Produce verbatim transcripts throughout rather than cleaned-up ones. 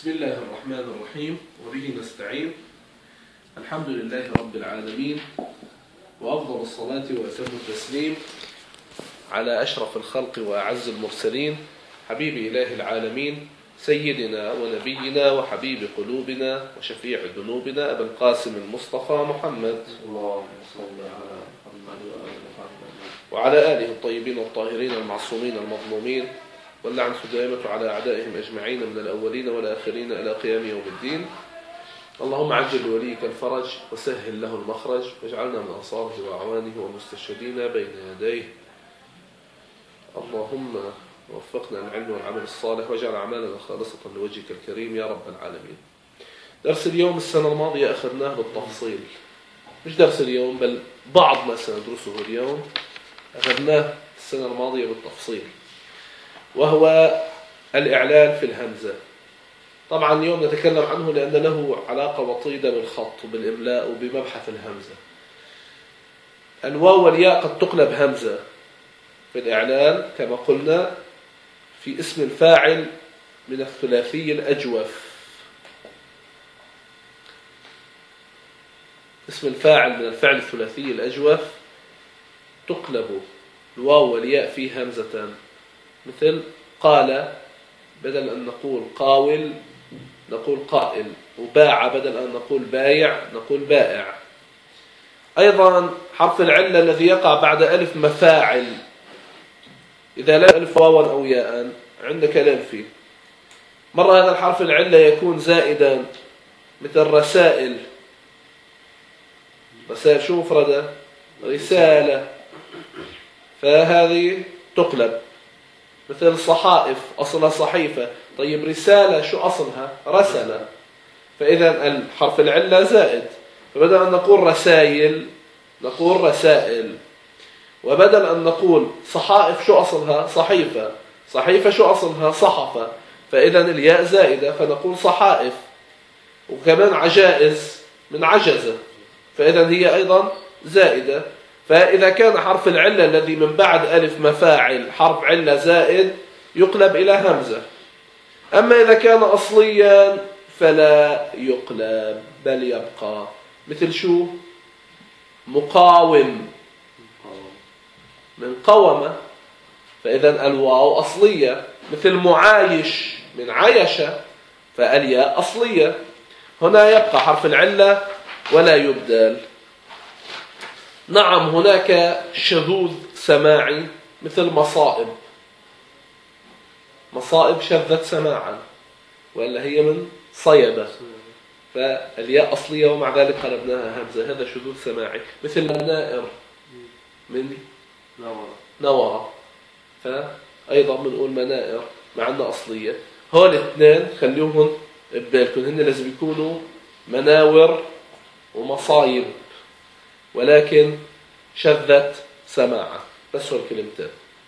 بسم الله الرحمن الرحيم وبه نستعين. الحمد لله رب العالمين، وأفضل الصلاة وأتم التسليم على أشرف الخلق وأعز المرسلين، حبيب إله العالمين سيدنا ونبينا وحبيب قلوبنا وشفيع ذنوبنا أبا القاسم المصطفى محمد، اللهم صل على محمد وآل محمد وعلى آله الطيبين الطاهرين المعصومين المظلومين، واللعنة دائمة على أعدائهم أجمعين من الأولين والآخرين إلى قيام يوم الدين. اللهم عجل لوليك الفرج وسهل له المخرج، واجعلنا من أنصاره وأعوانه ومستشهدين بين يديه. اللهم وفقنا العلم والعمل الصالح، واجعل أعمالنا خالصة لوجهك الكريم يا رب العالمين. درس اليوم السنة الماضية أخذناه بالتفصيل، مش درس اليوم بل بعض ما سندرسه اليوم أخذناه السنة الماضية بالتفصيل، وهو الإعلال في الهمزة. طبعا اليوم نتكلم عنه لأن له علاقة وطيدة بالخط وبالإملاء وبمبحث الهمزة. الواو والياء قد تقلب همزة في الإعلال كما قلنا في اسم الفاعل من الثلاثي الأجوف. اسم الفاعل من الفعل الثلاثي الأجوف تقلب الواو والياء فيه همزة، مثل قال بدل أن نقول قاول نقول قائل، وباع بدل أن نقول بايع نقول بائع. أيضا حرف العلة الذي يقع بعد ألف مفاعل إذا لا ألف واوا أو ياء عندك الألفي، مرة هذا الحرف العلة يكون زائدا مثل رسائل. رسائل شو مفردة؟ رسالة، فهذه تقلب. مثل صحائف أصلها صحيفة، طيب رسالة شو أصلها؟ رسلة، فإذا الحرف العلة زائد، فبدل أن نقول رسائل نقول رسائل، وبدل أن نقول صحائف شو أصلها؟ صحيفة، صحيفة شو أصلها؟ صحفة، فإذا الياء زائدة فنقول صحائف. وكمان عجائز من عجزة، فإذا هي أيضا زائدة. فإذا كان حرف العلة الذي من بعد ألف مفاعل حرف علة زائد يقلب إلى همزة، أما إذا كان أصليا فلا يقلب بل يبقى. مثل شو؟ مقاوم من قومة، فإذا الواو أصلية. مثل معايش من عايشة، فالياء أصلية. هنا يبقى حرف العلة ولا يبدل. نعم هناك شذوذ سماعي مثل مصائب، مصائب شذت سماعا وإلا هي من صيبة، فالياء أصلية ومع ذلك قلبناها همزة، هذا شذوذ سماعي. مثل منائر من نورة، فأيضا بنقول منائر مع أنها أصلية. هول الاثنين خليوهم ببالكم، هن لازم يكونوا مناور ومصايب، ولكن شذت سماعة، بس هو الكلمتين.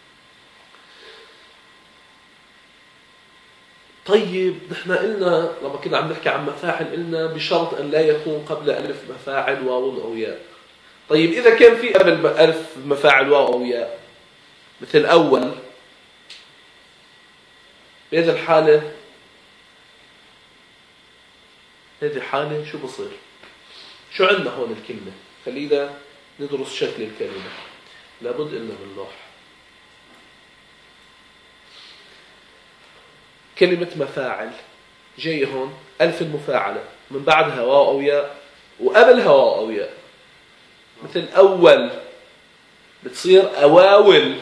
طيب نحن قلنا لما كنا عم نحكي عن مفاعل قلنا بشرط أن لا يكون قبل ألف مفاعل واو أو ياء. طيب إذا كان في قبل ألف مفاعل واو أو ياء مثل أول، بهذه الحالة هذه حالة شو بصير؟ شو عندنا هون الكلمة؟ خلينا ندرس شكل الكلمة. لابد إلنا من لوح. كلمة مفاعل جاي هون ألف المفاعلة من بعدها واو أو ياء وقبلها واو أو ياء. مثل أول بتصير أواول.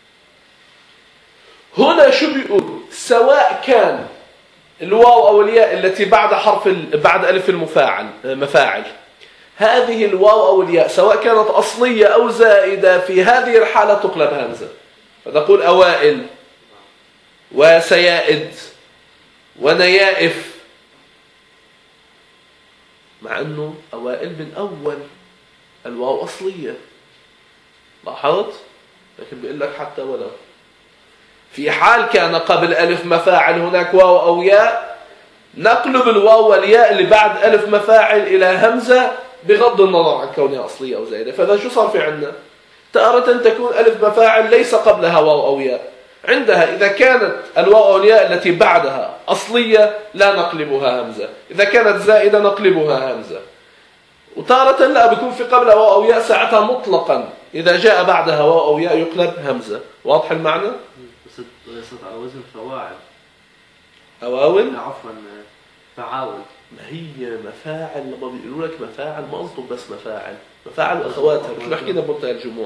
هنا شو بيقول؟ سواء كان الواو أو الياء التي بعد حرف بعد ألف المفاعل مفاعل، هذه الواو أو الياء سواء كانت أصلية أو زائدة في هذه الحالة تقلب همزة، فتقول أوائل وسيائد ونيائف، مع أنه أوائل من أول الواو أصلية، لاحظت؟ لكن بيقول لك حتى ولو في حال كان قبل ألف مفاعل هناك واو أو ياء نقلب الواو والياء اللي بعد ألف مفاعل إلى همزة بغض النظر عن كونها أصلية أو زائدة. فإذا شو صار في عنا؟ تارة تكون ألف مفاعل ليس قبلها واو أو ياء، عندها إذا كانت الواو والياء التي بعدها أصلية لا نقلبها همزة، إذا كانت زائدة نقلبها همزة. وتارة لا، بيكون في قبلها واو أو ياء ساعتها مطلقا إذا جاء بعدها واو أو ياء يقلب همزة. واضح المعنى؟ ليست على وزن فواعل. أواول؟ عفوا فعاول. ما هي مفاعل، لما بيقولوا لك مفاعل ما قصدهم بس مفاعل، مفاعل وأخواتها مثل حكينا بمنتهى الجموع.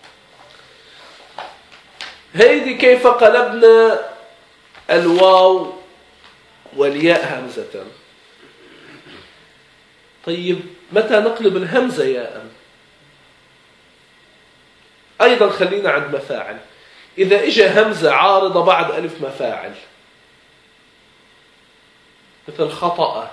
هيدي كيف قلبنا الواو والياء همزة. طيب متى نقلب الهمزة ياء؟ أيضا خلينا عند مفاعل. إذا إجا همزة عارضة بعد ألف مفاعل مثل خطأ،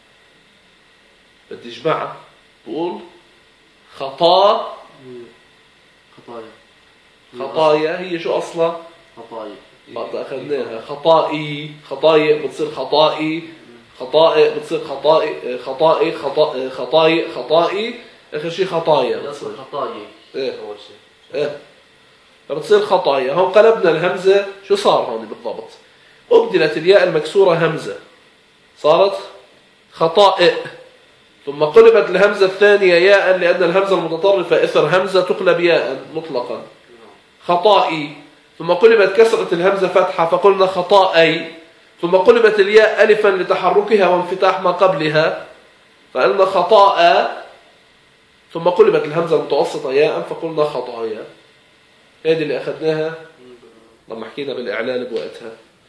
بدي اجمعها بقول خطا خطايا. خطايا هي شو أصلا؟ خطايا. بعد أخذناها خطائي، خطايا بتصير خطائي، خطائي بتصير خطائي، خطائي خطائي خطائي خطائي آخر شيء خطايا بتصير خطايا. إيه أول شيء إيه فبتصير خطايا. هون قلبنا الهمزة، شو صار هون بالضبط؟ أبدلت الياء المكسورة همزة صارت خطائئ، ثم قلبت الهمزة الثانية ياء لأن الهمزة المتطرفة إثر همزة تقلب ياء مطلقا خطائي، ثم قلبت كسرة الهمزة فتحة فقلنا خطائي، ثم قلبت الياء ألفا لتحركها وانفتاح ما قبلها فقلنا خطاء، ثم قلبت الهمزة المتوسطة ياء فقلنا خطايا. هذه اللي أخذناها لما حكينا بالإعلان بوقتها.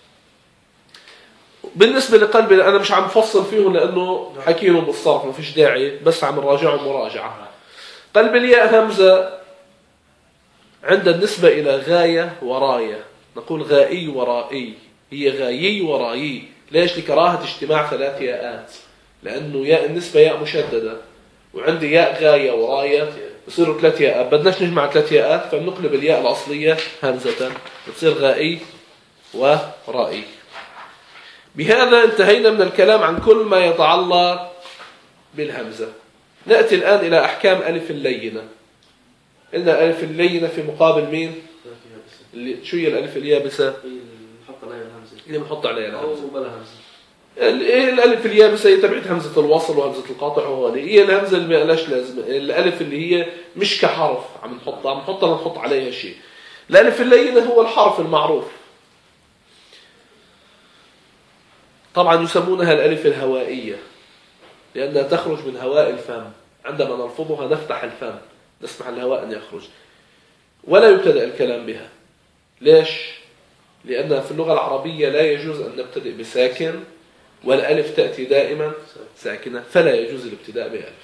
بالنسبة لقلب أنا مش عم فصل فيهم لأنه حكيهم بالصرف ما فيش داعي، بس عم نراجعهم مراجعة. قلب الياء همزة عند النسبة إلى غاية وراية نقول غائي ورائي، هي غايي ورائي. ليش؟ لكراهة اجتماع ثلاث ياءات، لأنه ياء النسبة ياء مشددة وعندي ياء غاية وراية بصيروا ثلاث ياءات، بدناش نجمع ثلاث ياءات فبنقلب الياء الأصلية همزة بتصير غائي ورائي. بهذا انتهينا من الكلام عن كل ما يتعلق بالهمزة. نأتي الآن إلى أحكام ألف اللينة. قلنا ألف اللينة في مقابل مين؟ اللي شو هي الألف اليابسة؟ نحط عليها الهمزة. اللي بنحط عليها الهمزة. أو بلا همزة. الألف اليابسة هي تبعت همزة الوصل وهمزة القاطع، وهذه هي الهمزة اللي ما لهاش لازمة. الألف اللي هي مش كحرف عم نحطها، عم نحطها نحط عليها شيء. الألف اللينة هو الحرف المعروف. طبعا يسمونها الألف الهوائية لأنها تخرج من هواء الفم، عندما نلفظها نفتح الفم نسمح الهواء أن يخرج ولا يبتدأ الكلام بها. ليش؟ لأنها في اللغة العربية لا يجوز أن نبتدئ بساكن، والألف تأتي دائما ساكنة فلا يجوز الابتداء بألف.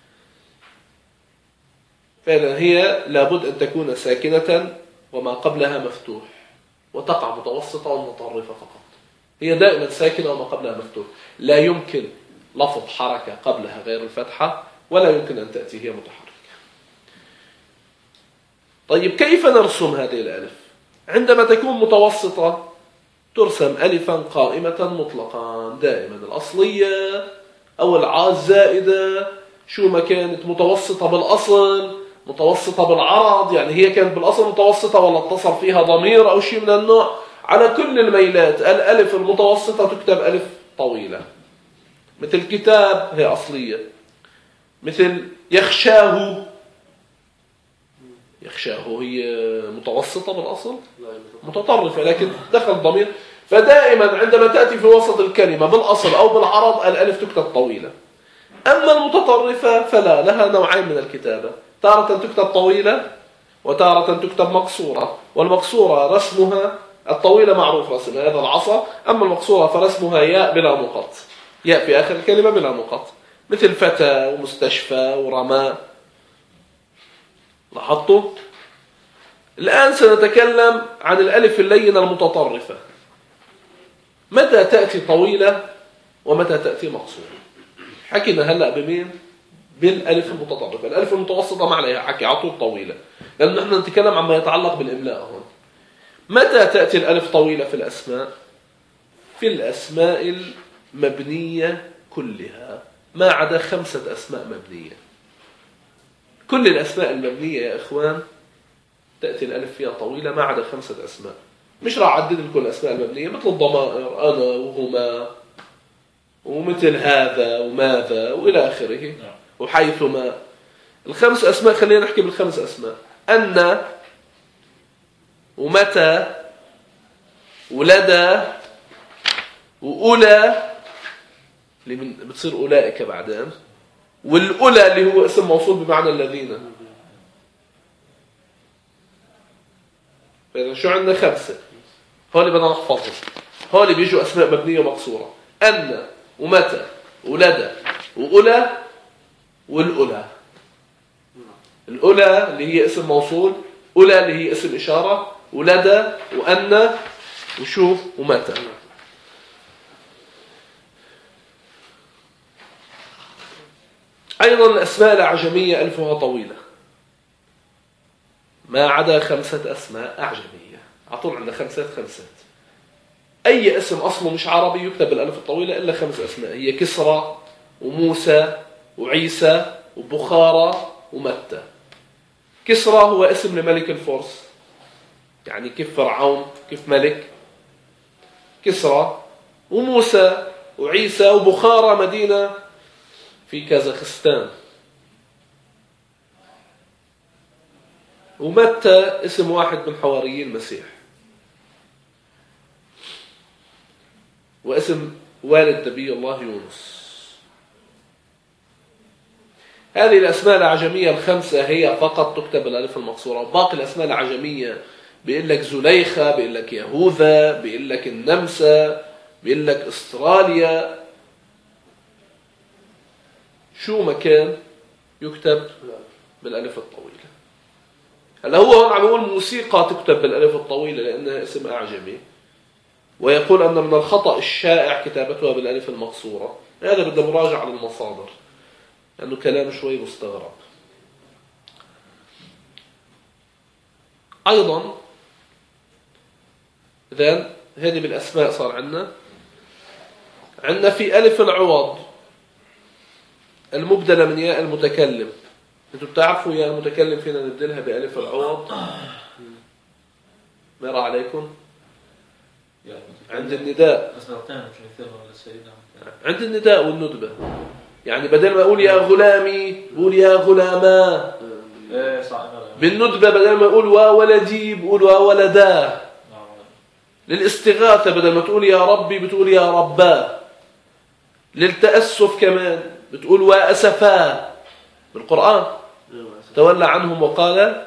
فإذا هي لابد أن تكون ساكنة وما قبلها مفتوح، وتقع متوسطة ومتطرفة فقط. هي دائما ساكنة وما قبلها مفتوح، لا يمكن لفظ حركة قبلها غير الفتحة، ولا يمكن أن تأتي هي متحركة. طيب كيف نرسم هذه الألف؟ عندما تكون متوسطة ترسم ألفا قائمة مطلقا دائما، الأصلية أو العاء الزائدة شو ما كانت متوسطة بالأصل متوسطة بالعرض، يعني هي كانت بالأصل متوسطة ولا اتصل فيها ضمير أو شيء من النوع، على كل الميلات الألف المتوسطة تكتب ألف طويلة. مثل كتاب هي أصلية، مثل يخشاه يخشاه هي متوسطة بالأصل متطرفة لكن دخل ضمير. فدائما عندما تأتي في وسط الكلمة بالأصل أو بالعرض الألف تكتب طويلة. أما المتطرفة فلا، لها نوعين من الكتابة، تارة تكتب طويلة وتارة تكتب مقصورة. والمقصورة رسمها الطويلة معروف رسمها هذا العصا، أما المقصورة فرسمها ياء بلا نقط، ياء في آخر الكلمة بلا نقط، مثل فتى ومستشفى ورماء. لاحظتوا؟ الآن سنتكلم عن الألف اللينة المتطرفة، متى تأتي طويلة ومتى تأتي مقصورة. حكينا هلأ بمين؟ بالألف المتطرفة. الألف المتوسطة ما عليها حكي عطول طويلة، لأن نحن نتكلم عما يتعلق بالإملاء هون. متى تأتي الألف طويلة في الأسماء؟ في الأسماء المبنية كلها ما عدا خمسة أسماء مبنية. كل الأسماء المبنية يا إخوان تأتي الألف فيها طويلة ما عدا خمسة أسماء. مش راح أعدد لكم الأسماء المبنية مثل الضمائر أنا وهما ومثل هذا وماذا وإلى آخره وحيثما. الخمس أسماء خلينا نحكي بالخمس أسماء: أن ومتى ولدى وأولى اللي من بتصير أولئك بعدين، والأولى اللي هو اسم موصول بمعنى الذين. فإذا شو عندنا؟ خمسة. هولي بدنا نحفظهم. هولي بيجوا أسماء مبنية مقصورة: أن ومتى ولدى وأولى والأولى. الأولى اللي هي اسم موصول، أولى اللي هي اسم إشارة، ولدى وأن وشو ومتى. أيضا الأسماء الأعجمية ألفها طويلة ما عدا خمسة أسماء أعجمية. عطول عندنا خمسات خمسات. أي اسم أصله مش عربي يكتب بالألف الطويلة إلا خمس أسماء، هي كسرى وموسى وعيسى وبخارى ومتى. كسرى هو اسم لملك الفرس، يعني كيف فرعون كيف ملك كسرى، وموسى وعيسى وبخارى مدينة في كازاخستان، ومتى اسم واحد من حواريي المسيح، واسم والد نبي الله يونس. هذه الأسماء الأعجمية الخمسة هي فقط تكتب الألف المقصورة. باقي الأسماء الأعجمية بيقول لك زليخة، بيقول لك يهوذا، بيقول لك النمسا، بيقول لك استراليا، شو مكان يكتب بالألف الطويلة. هلا هو هون عم يقول موسيقى تكتب بالألف الطويلة لأنها اسم أعجمي، ويقول أن من الخطأ الشائع كتابتها بالألف المقصورة. هذا بدنا مراجعة للمصادر لأنه كلام شوي مستغرب. أيضا إذن هذه بالأسماء صار عندنا عندنا في ألف العوض المبدلة من ياء المتكلم. أنتوا بتعرفوا ياء المتكلم فينا نبدلها بألف العوض؟ مر عليكم؟ عند النداء، عند النداء والندبة. يعني بدل ما أقول يا غلامي بقول يا غلاما. بالندبة بدل ما أقول وولدي بقول وولدا. للاستغاثة بدل ما تقول يا ربي بتقول يا ربا. للتأسف كمان بتقول وأسفا. بالقرآن تولى عنهم وقال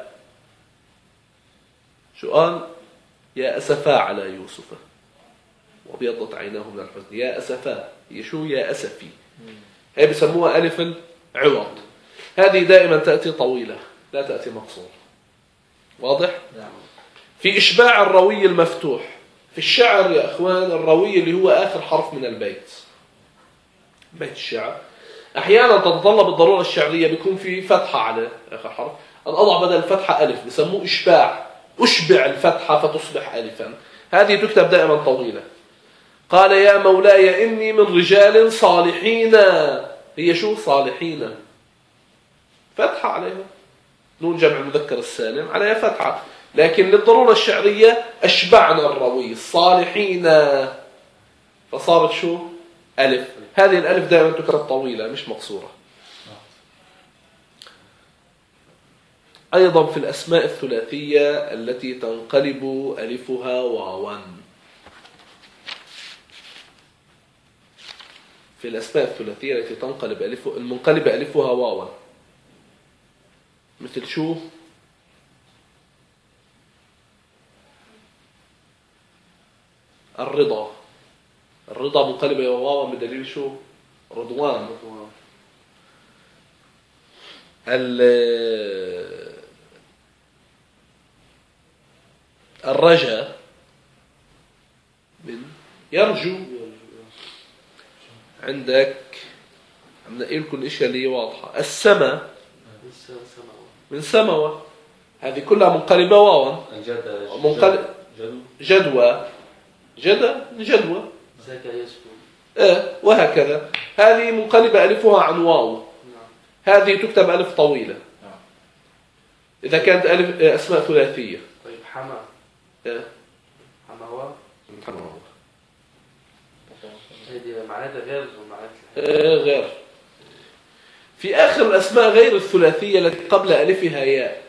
شو قال؟ يا أسفا على يوسف وابيضت عيناه من الحزن. يا أسفا هي شو؟ يا أسفي. هي بسموها ألف العوض. هذه دائما تأتي طويلة لا تأتي مقصورة. واضح؟ في إشباع الروي المفتوح. في الشعر يا أخوان الروي اللي هو آخر حرف من البيت، بيت الشعر، أحيانا تتطلب الضرورة الشعرية بيكون في فتحة على آخر حرف، أن أضع بدل الفتحة ألف، بسموه إشباع. أشبع الفتحة فتصبح ألفا. هذه تكتب دائما طويلة. قال يا مولاي إني من رجال صالحين. هي شو؟ صالحين، فتحة عليها، نون جمع المذكر السالم عليها فتحة، لكن للضرورة الشعرية أشبعنا الروي الصالحين فصارت شو؟ ألف. هذه الألف دائما تكتب طويلة مش مقصورة. أيضا في الأسماء الثلاثية التي تنقلب ألفها واوا. في الأسماء الثلاثية التي تنقلب ألف المنقلب ألفها واوا مثل شو؟ الرضا. الرضا منقلبة واوا بدليل شو؟ رضوان. الرجاء من يرجو. عندك عم نقول لكم الاشياء اللي واضحه. السما من سموه، هذه كلها منقلبه واوا. منقلب جدوى جدى جدوى ايه وهكذا. هذه منقلبه الفها عن واو. هذه تكتب ألف طويلة إذا كانت ألف أسماء ثلاثية. طيب حما إيه؟ ما هو كما هو. هذه معناتها غير ومعناتها إيه غير. في آخر الأسماء غير الثلاثية التي قبل ألفها ياء.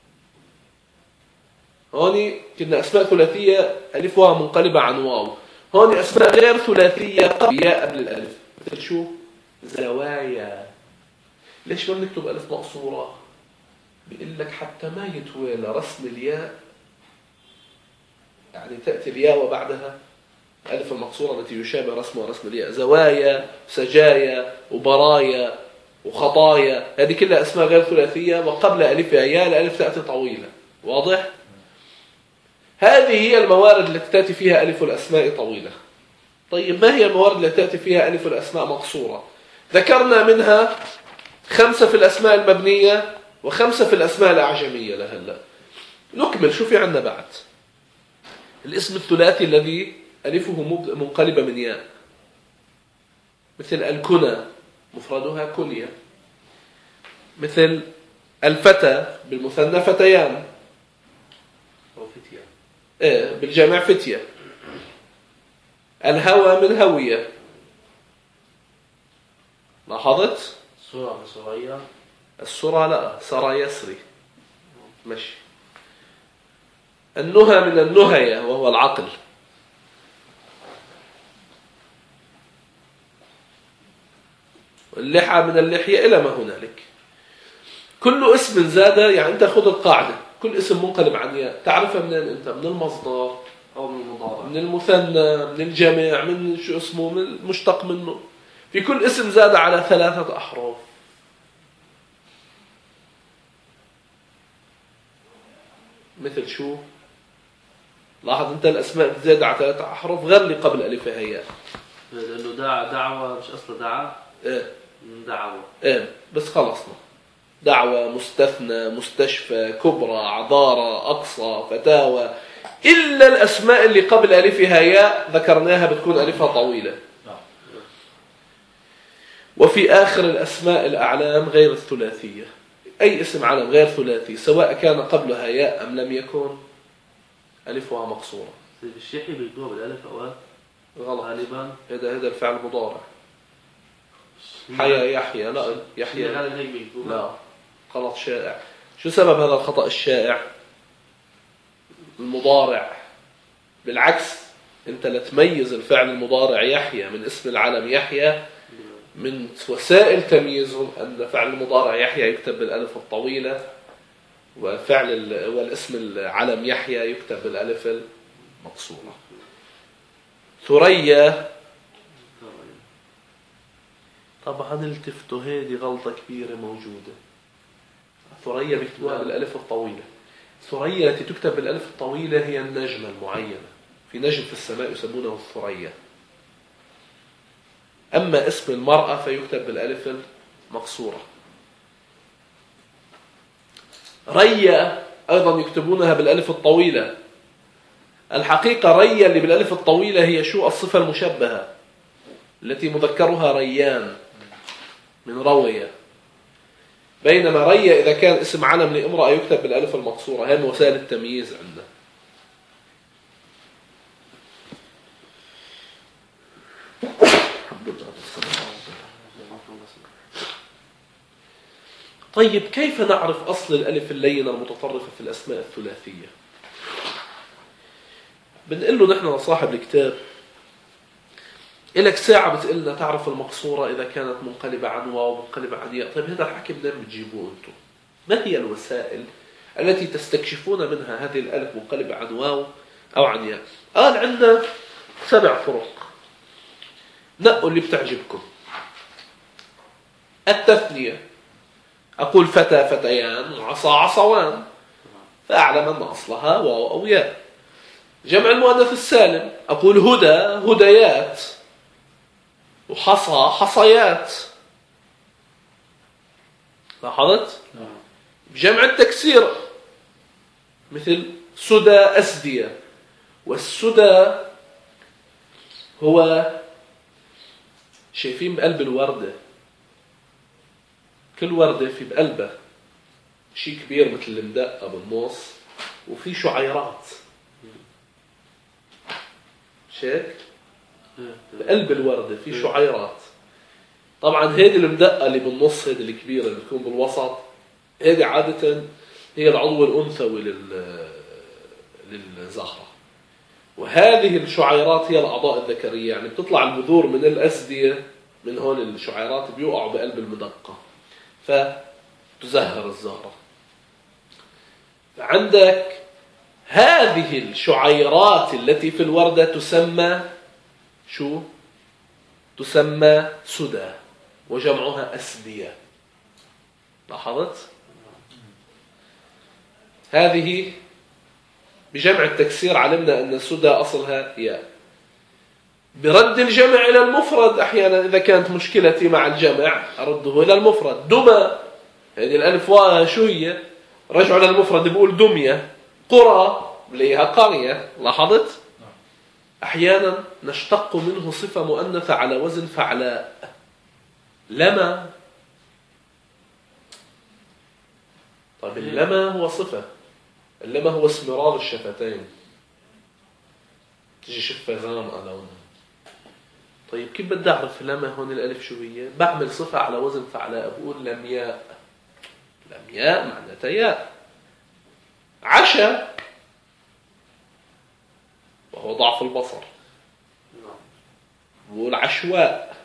هوني كنا أسماء ثلاثية ألفها منقلبة عن واو. هوني أسماء غير ثلاثية قبل ياء قبل الألف. مثل شو؟ زوايا. ليش ما بنكتب ألف مقصورة؟ بيقول لك حتى ما يتوالى رسم الياء، يعني تأتي الياء وبعدها ألف المقصورة التي يشابه رسمها رسم الياء. زوايا، سجايا، وبرايا، وخطايا، هذه كلها أسماء غير ثلاثية وقبل ألفها ياء، الألف تأتي طويلة. واضح؟ هذه هي الموارد التي تأتي فيها ألف الأسماء طويلة. طيب ما هي الموارد التي تأتي فيها ألف الأسماء مقصورة؟ ذكرنا منها خمسة في الأسماء المبنية وخمسة في الأسماء الأعجمية لهلا. نكمل شو في عندنا بعد. الاسم الثلاثي الذي ألفه منقلبة من ياء، مثل الكنى مفردها كنية، مثل الفتى بالمثنى فتيان، أو فتية إيه بالجامع فتية. الهوى من هوية. لاحظت؟ سورة من سورية. السرى لا، سرى يسري. ماشي. النهى من النهية وهو العقل. اللحى من اللحية إلى ما هنالك. كل اسم زاد، يعني أنت خذ القاعدة، كل اسم منقلب عن ياء تعرفها منين أنت؟ من المصدر أو من المضارع، من المثنى، من الجمع، من شو اسمه، من المشتق منه. في كل اسم زاد على ثلاثة أحرف. مثل شو؟ لاحظ أنت الأسماء تزاد على ثلاثة أحرف غير اللي قبل ألفها ياء. لأنه دع دعوة مش أصلا دعاء. إيه دعوة. إيه بس خلصنا. دعوة، مستثنى، مستشفى، كبرى، عذارى، أقصى، فتاوى، إلا الأسماء اللي قبل ألفها ياء ذكرناها بتكون ألفها طويلة. وفي آخر الأسماء الأعلام غير الثلاثية. أي اسم علم غير ثلاثي سواء كان قبلها ياء أم لم يكن ألفها مقصورة. الشيحي بيكتبوها بالألف أوقات غلط. غالبا هذا هذا الفعل مضارع. حيا يحيى، لا يحيى غالبا هيك بيكتبوها. لا، غلط شائع. شو سبب هذا الخطأ الشائع؟ المضارع. بالعكس، أنت لتميز الفعل المضارع يحيى من اسم العلم يحيى، من وسائل تمييزهم أن فعل المضارع يحيى يكتب بالألف الطويلة، وفعل والاسم العلم يحيى يكتب بالألف المقصورة. ثريا طبعا التفتوا، هذه غلطة كبيرة موجودة. ثريا بيكتبوها بالألف الطويلة. ثريا التي تكتب بالألف الطويلة هي النجمة المعينة، في نجم في السماء يسمونه الثريا. أما اسم المرأة فيكتب بالألف المقصورة. ريا أيضا يكتبونها بالألف الطويلة. الحقيقة ريا اللي بالألف الطويلة هي شو؟ الصفة المشبهة التي مذكرها ريان من روية. بينما ريا إذا كان اسم علم لامرأة يكتب بالألف المقصورة. هي من وسائل التمييز عندنا. طيب كيف نعرف أصل الألف اللينة المتطرفة في الأسماء الثلاثية؟ بنقول له نحن صاحب الكتاب إلك ساعة بتقلنا تعرف المقصورة إذا كانت منقلبة عن واو منقلبة عن ياء. طيب هذا الحكي منين بتجيبوه أنتم؟ ما هي الوسائل التي تستكشفون منها هذه الألف منقلبة عن واو أو عن ياء؟ قال عندنا سبع طرق، نقوا اللي بتعجبكم. التثنية، أقول فتى فتيان وعصا عصوان، فأعلم أن أصلها واو أو ياء. جمع المؤنث السالم، أقول هدى هديات وحصى حصيات. لاحظت؟ جمع التكسير مثل سدى أسدية. والسدى هو شايفين بقلب الوردة، كل وردة في بقلبها شيء كبير مثل المدقة بالنص وفي شعيرات. مش هيك؟ إيه. بقلب الوردة في شعيرات. طبعا هيدي المدقة اللي بالنص، هيدي الكبيرة اللي بتكون بالوسط، هيدي عادة هي العضو الأنثوي لل للزهرة. وهذه الشعيرات هي الأعضاء الذكرية، يعني بتطلع البذور من الأسدية، من هون الشعيرات بيوقعوا بقلب المدقة فتزهر الزهرة. عندك هذه الشعيرات التي في الوردة تسمى شو؟ تسمى سدى، وجمعها أسدية. لاحظت؟ هذه بجمع التكسير علمنا أن السدى أصلها ياء. برد الجمع إلى المفرد أحيانا إذا كانت مشكلتي مع الجمع أرده إلى المفرد. دمى، هذه الألف واء شو هي؟ رجعوا للمفرد بقول دمية. قرى ليها قرية. لاحظت؟ أحيانا نشتق منه صفة مؤنثة على وزن فعلاء. لما، طيب اللما هو صفة، اللما هو اسمرار الشفتين، تجي شفة غامقة لونها. طيب كيف بدي أعرف لما هون الألف شو هي؟ بعمل صفة على وزن فعلاء، بقول لمياء. لمياء معناتها ياء. عشا وهو ضعف البصر، بقول عشواء.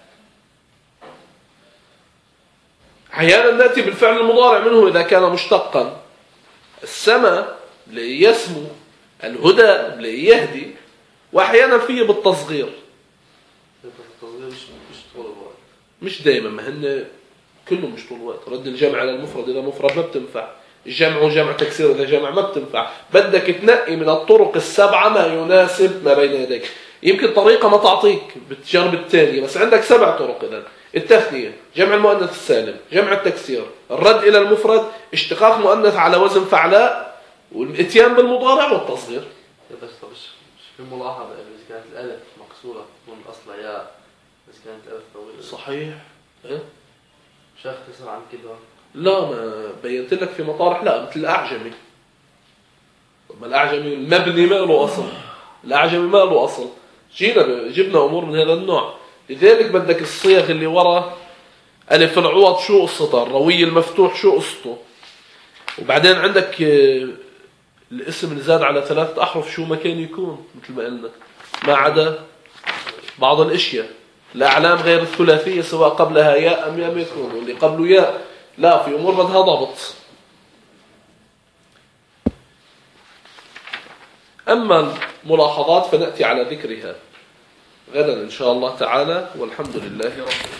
أحيانا نأتي بالفعل المضارع منه إذا كان مشتقا. السما ليسمو، الهدى ليهدي. وأحيانا فيه بالتصغير. التصغير مش مش طول الوقت، مش دائما، ما هن كله مش طول الوقت. رد الجمع على المفرد إذا مفرد ما بتنفع، الجمع وجمع تكسير إذا جمع ما بتنفع. بدك تنقي من الطرق السبعة ما يناسب ما بين يديك. يمكن طريقة ما تعطيك، بتجرب الثانية، بس عندك سبع طرق. إذن التثنية، جمع المؤنث السالم، جمع التكسير، الرد إلى المفرد، اشتقاق مؤنث على وزن فعلاء، والاتيان بالمضارع والتصغير. بس مش في ملاحظة إذا كانت الألف مكسورة تكون أصلها ياء، إذا كانت الألف طويلة. صحيح. إيه؟ مش أختصر عن كده. لا، ما بينت لك في مطارح لا، مثل الأعجمي. طب الأعجمي المبني ما له أصل، الأعجمي ما له أصل. جينا جبنا أمور من هذا النوع. لذلك بدك الصيغ اللي وراء ألف العوض شو قصتها، الروي المفتوح شو قصته. وبعدين عندك الاسم اللي زاد على ثلاثة أحرف شو ما كان يكون، مثل ما قلنا، ما عدا بعض الأشياء. الأعلام غير الثلاثية سواء قبلها ياء أم لم يكون، واللي قبله ياء لا، في أمور بدها ضبط. أما الملاحظات فنأتي على ذكرها غدا إن شاء الله تعالى، والحمد لله رب العالمين.